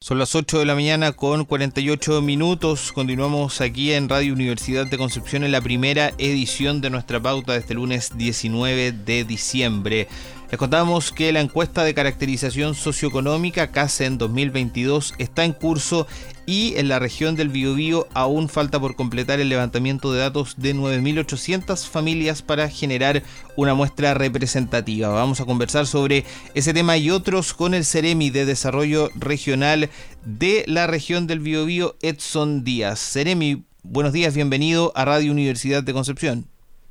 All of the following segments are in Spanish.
Son las 8 de la mañana con 48 minutos. Continuamos aquí en Radio Universidad de Concepción en la primera edición de nuestra pauta de este lunes 19 de diciembre. Les contamos que la encuesta de caracterización socioeconómica CACEN 2022 está en curso y en la región del Biobío aún falta por completar el levantamiento de datos de 9.800 familias para generar una muestra representativa. Vamos a conversar sobre ese tema y otros con el Ceremi de Desarrollo Regional de la región del Biobío, Edson Díaz. Ceremi, buenos días, bienvenido a Radio Universidad de Concepción.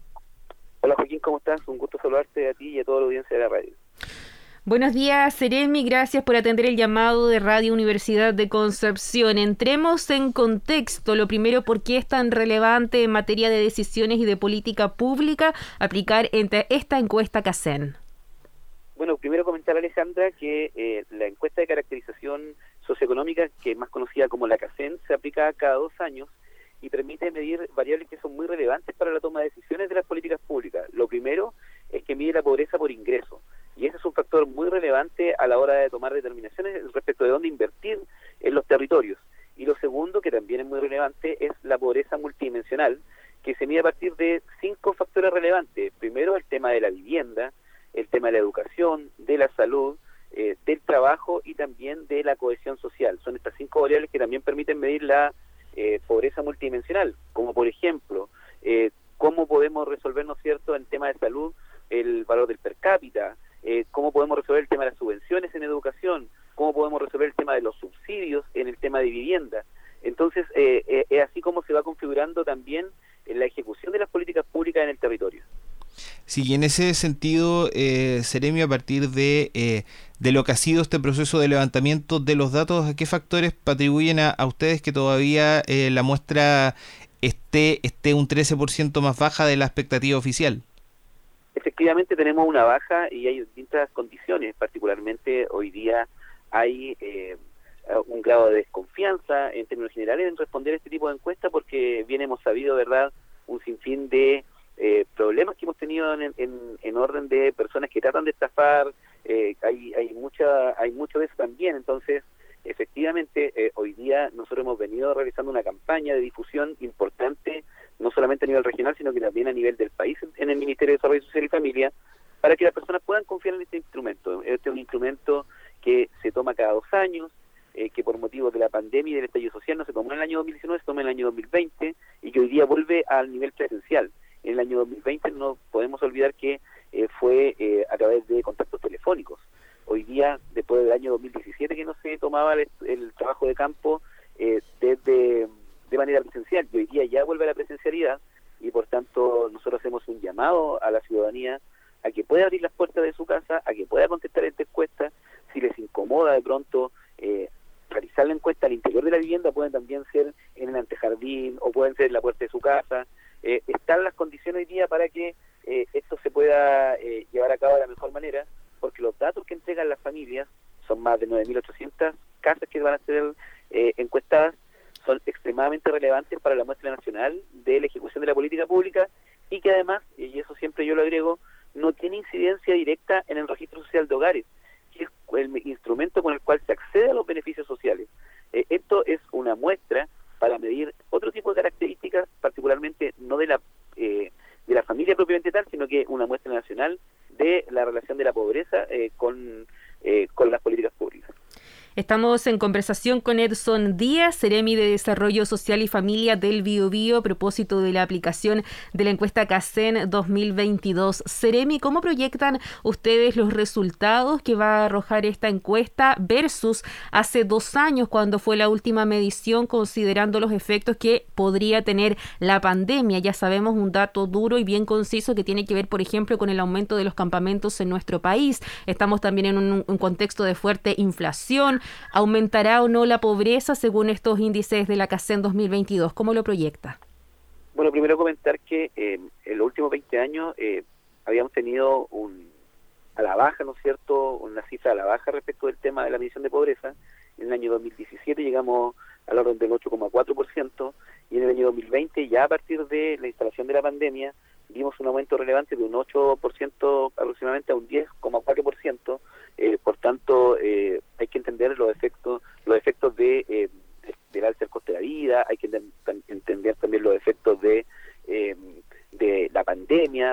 Hola Joaquín, ¿cómo estás? Un gusto saludarte a ti y a toda la audiencia de la radio. Buenos días, Ceremi, gracias por atender el llamado de Radio Universidad de Concepción. Entremos en contexto. Lo primero, ¿por qué es tan relevante en materia de decisiones y de política pública aplicar esta encuesta CACEN? Bueno, primero comentar, Alejandra, que la encuesta de caracterización socioeconómica, que es más conocida como la CACEN, se aplica cada 2 años y permite medir variables que son muy relevantes para la toma de decisiones de las políticas públicas. Lo primero es que mide la pobreza por ingreso, y ese es un factor muy relevante a la hora de tomar determinaciones respecto de dónde invertir en los territorios. Y lo segundo, que también es muy relevante, es la pobreza multidimensional, que se mide a partir de 5 factores relevantes. Primero, el tema de la vivienda, el tema de la educación, de la salud, del trabajo y también de la cohesión social. Son estas 5 variables que también permiten medir la pobreza multidimensional, como por ejemplo, cómo podemos resolver, ¿no es cierto?, en tema de salud, el valor del per cápita, cómo podemos resolver el tema de las subvenciones en educación, cómo podemos resolver el tema de los subsidios en el tema de vivienda. Entonces, es así como se va configurando también la ejecución de las políticas públicas en el territorio. Sí, y en ese sentido, Ceremi, a partir de lo que ha sido este proceso de levantamiento de los datos, ¿a qué factores atribuyen a ustedes que todavía la muestra esté un 13% más baja de la expectativa oficial? Efectivamente tenemos una baja y hay distintas condiciones, particularmente hoy día hay un grado de desconfianza en términos generales en responder este tipo de encuestas, porque bien hemos sabido, ¿verdad?, un sinfín de problemas que hemos tenido en orden de personas que tratan de estafar. Hay mucho de eso también. Entonces, efectivamente, hoy día nosotros hemos venido realizando una campaña de difusión importante, no solamente a nivel regional, sino que también a nivel del país, en el Ministerio de Desarrollo Social y Familia, para que las personas puedan confiar en este instrumento. Este es un instrumento que se toma cada 2 años, que por motivos de la pandemia y del estallido social no se tomó en el año 2019, se tomó en el año 2020, y que hoy día vuelve al nivel presencial. En el año 2020 no podemos olvidar que fue a través de contactos telefónicos. Hoy día, después del año 2017 que no se tomaba el trabajo de campo de manera presencial, y hoy día ya vuelve a la presencialidad, y por tanto nosotros hacemos un llamado a la ciudadanía a que pueda abrir las puertas de su casa, a que pueda contestar esta encuesta. Si les incomoda de pronto realizar la encuesta al interior de la vivienda, pueden también ser en el antejardín o pueden ser en la puerta de su casa. Están las condiciones hoy día para que esto se pueda llevar a cabo de la mejor manera, porque los datos que entregan las familias, son más de 9.800 casas que van a ser encuestadas, son extremadamente relevantes para la muestra nacional de la ejecución de la política pública, y que además, y eso siempre yo lo agrego, no tiene incidencia directa en el registro social de hogares, que es el instrumento con el cual se accede a los beneficios sociales. Esto es una muestra para medir otro tipo de características, particularmente no de la familia propiamente tal, sino que una muestra nacional de la relación de la pobreza con las políticas públicas. Estamos en conversación con Edson Díaz, Ceremi de Desarrollo Social y Familia del Biobío, a propósito de la aplicación de la encuesta CACEN 2022. Ceremi, ¿cómo proyectan ustedes los resultados que va a arrojar esta encuesta versus hace 2 años, cuando fue la última medición, considerando los efectos que podría tener la pandemia? Ya sabemos un dato duro y bien conciso que tiene que ver, por ejemplo, con el aumento de los campamentos en nuestro país. Estamos también en un contexto de fuerte inflación. ¿Aumentará o no la pobreza según estos índices de la CACEN 2022? ¿Cómo lo proyecta? Bueno, primero comentar que en los últimos 20 años habíamos tenido a la baja, ¿no es cierto?, una cifra a la baja respecto del tema de la medición de pobreza. En el año 2017 llegamos al orden del 8,4%, y en el año 2020, ya a partir de la instalación de la pandemia, vimos un aumento relevante de un 8% aproximadamente a un 10,4%. Por tanto, hay que entender los efectos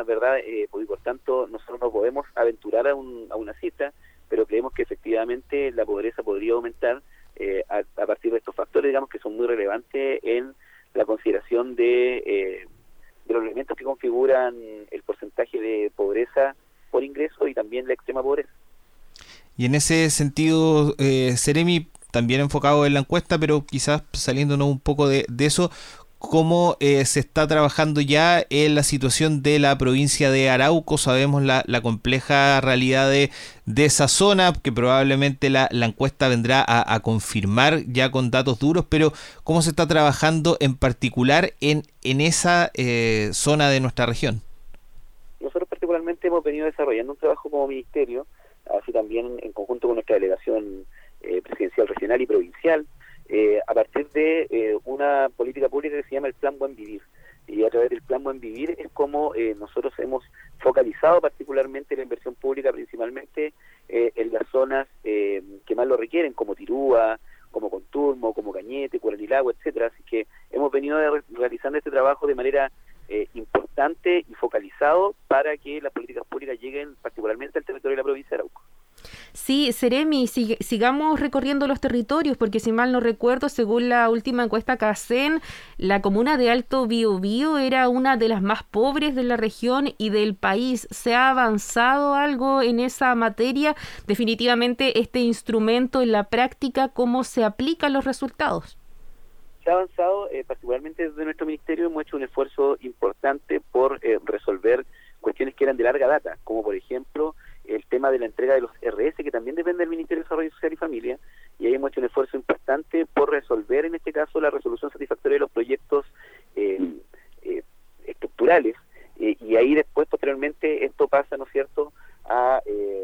¿verdad? Y por tanto nosotros no podemos aventurar a una cifra, pero creemos que efectivamente la pobreza podría aumentar a partir de estos factores, digamos, que son muy relevantes en la consideración de los elementos que configuran el porcentaje de pobreza por ingreso y también la extrema pobreza. Y en ese sentido, Seremi, también enfocado en la encuesta, pero quizás saliéndonos un poco de eso, ¿cómo se está trabajando ya en la situación de la provincia de Arauco? Sabemos la compleja realidad de esa zona, que probablemente la encuesta vendrá a confirmar ya con datos duros, pero ¿cómo se está trabajando en particular en esa zona de nuestra región? Nosotros particularmente hemos venido desarrollando un trabajo como ministerio, así también en conjunto con nuestra delegación presidencial regional y provincial, a partir de una política pública que se llama el Plan Buen Vivir. Y a través del Plan Buen Vivir es como nosotros hemos focalizado particularmente la inversión pública principalmente en las zonas que más lo requieren, como Tirúa, como Conturmo, como Cañete, Curanilagua, etcétera. Así que hemos venido realizando este trabajo de manera importante y focalizado para que las políticas públicas lleguen particularmente al territorio de la provincia de Arauco. Sí, Seremi, sigamos recorriendo los territorios, porque si mal no recuerdo, según la última encuesta CACEN, la comuna de Alto Biobío era una de las más pobres de la región y del país. ¿Se ha avanzado algo en esa materia? Definitivamente este instrumento en la práctica, ¿cómo se aplican los resultados? Se ha avanzado, particularmente desde nuestro ministerio hemos hecho un esfuerzo importante por resolver cuestiones que eran de larga data, como por ejemplo el tema de la entrega de los RS, que también depende del Ministerio de Desarrollo Social y Familia, y ahí hemos hecho un esfuerzo importante por resolver, en este caso, la resolución satisfactoria de los proyectos estructurales, y ahí después, posteriormente, esto pasa, ¿no es cierto?, a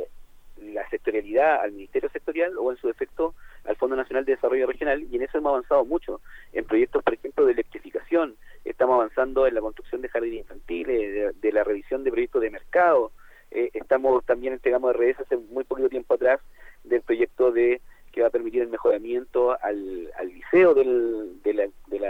la sectorialidad, al Ministerio Sectorial, o en su defecto, al Fondo Nacional de Desarrollo Regional, y en eso hemos avanzado mucho, en proyectos, por ejemplo, de electrificación, estamos avanzando en la construcción de jardines infantiles, de la revisión de proyectos de mercado. Estamos también entregamos RS hace muy poquito tiempo atrás del proyecto que va a permitir el mejoramiento al liceo de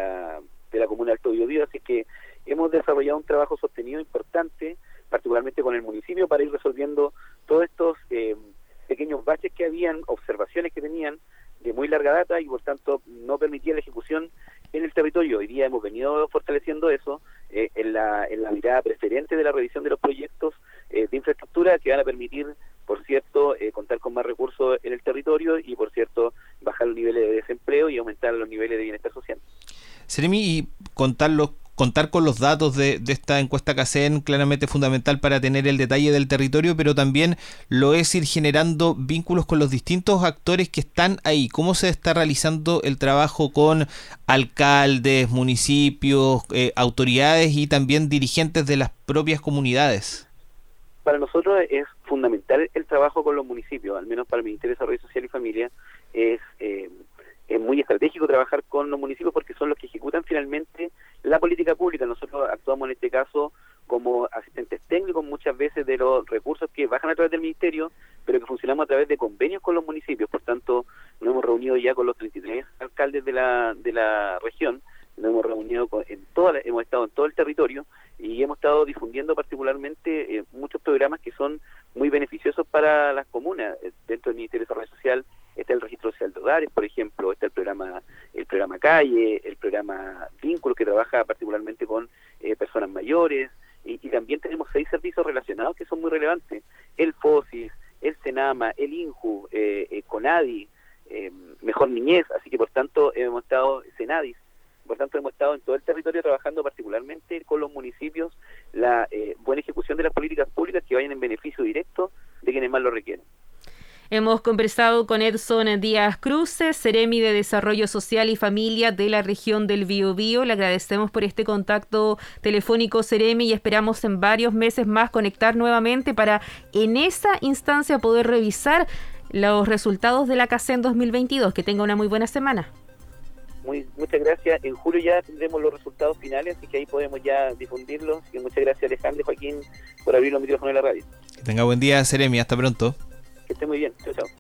la comuna de Alto Biobío, así que hemos desarrollado un trabajo sostenido importante, particularmente con el municipio, para ir resolviendo todos estos pequeños baches que habían, observaciones que tenían de muy larga data y por tanto no permitía la ejecución en el territorio. Hoy día hemos venido fortaleciendo eso en la mirada preferente de la revisión de los proyectos de infraestructura que van a permitir, por cierto, contar con más recursos en el territorio y, por cierto, bajar los niveles de desempleo y aumentar los niveles de bienestar social. Seremi, y contar con los datos de esta encuesta CACEN claramente fundamental para tener el detalle del territorio, pero también lo es ir generando vínculos con los distintos actores que están ahí. ¿Cómo se está realizando el trabajo con alcaldes, municipios, autoridades y también dirigentes de las propias comunidades? Para nosotros es fundamental el trabajo con los municipios, al menos para el Ministerio de Desarrollo Social y Familia. Es muy estratégico trabajar con los municipios porque son los que ejecutan finalmente la política pública. Nosotros actuamos en este caso como asistentes técnicos muchas veces de los recursos que bajan a través del ministerio, pero que funcionamos a través de convenios con los municipios. Por tanto, nos hemos reunido ya con los 33 alcaldes de la región, nos hemos reunido hemos estado en todo el territorio y hemos estado difundiendo particularmente muchos programas que son muy beneficiosos para las comunas. Dentro del Ministerio de Desarrollo Social está el registro social de hogares, por ejemplo, está el programa Calle, el programa Vínculos, que trabaja particularmente con personas mayores, y también tenemos 6 servicios relacionados que son muy relevantes: el FOSIS, el SENAMA, el INJU, CONADI, Mejor Niñez, así que por tanto hemos estado, SENADIS, por tanto hemos estado en todo el territorio trabajando particularmente con los municipios la buena ejecución de las políticas públicas que vayan en beneficio directo de quienes más lo requieren. Hemos conversado con Edson Díaz Cruces, Seremi de Desarrollo Social y Familia de la región del Biobío. Le agradecemos por este contacto telefónico, Seremi, y esperamos en varios meses más conectar nuevamente para en esa instancia poder revisar los resultados de la CACEN 2022. Que tenga una muy buena semana. Muchas gracias. En julio ya tendremos los resultados finales, así que ahí podemos ya difundirlos. Y muchas gracias, Alejandro y Joaquín, por abrir los micrófonos de la radio. Que tenga buen día, Seremi. Hasta pronto. Que esté muy bien. Chao, chao.